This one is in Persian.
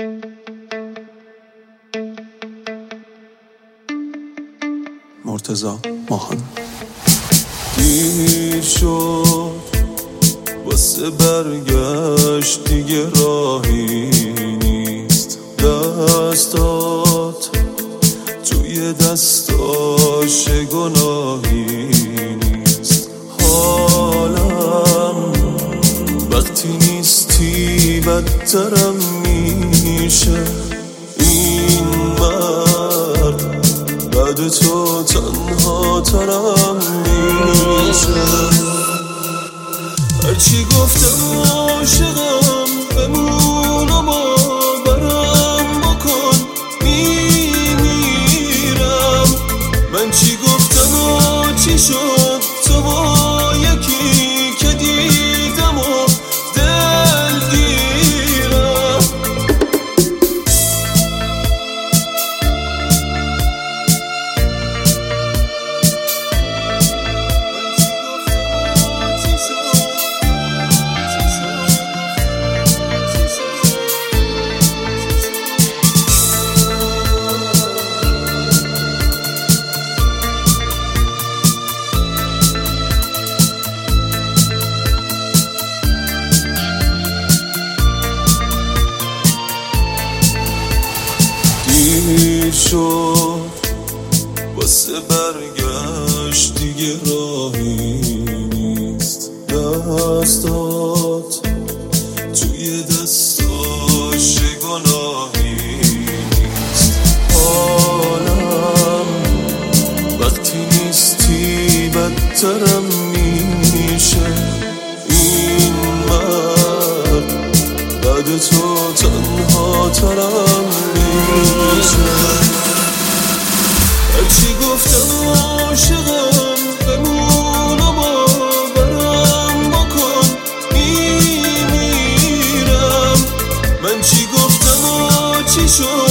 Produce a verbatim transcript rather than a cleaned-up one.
مرتضی ماهان. دیر شد واسه برگشت، دیگه راهی نیست. دستات توی دستاش گناهی نیست. حالم وقتی نیستی بدترم میشه. این مرد بعد تو تنها ترم میشه. هرچی گفتم عاشقم بمون و باورم بکن میمیرم. من چی گفتم و چی شد تو با یکی که دیدم و دل گیرم. دیر شد واسه برگشت، دیگه راهی نیست. دستات توی دستاش گناهی نیست. حالم وقتی نیستی بدترم میشه. این مرد بعد تو تنها ترم میشه. هرچی گفتم عاشقم بمون و باورم بکن میمیرم. من چی گفتم و چی شد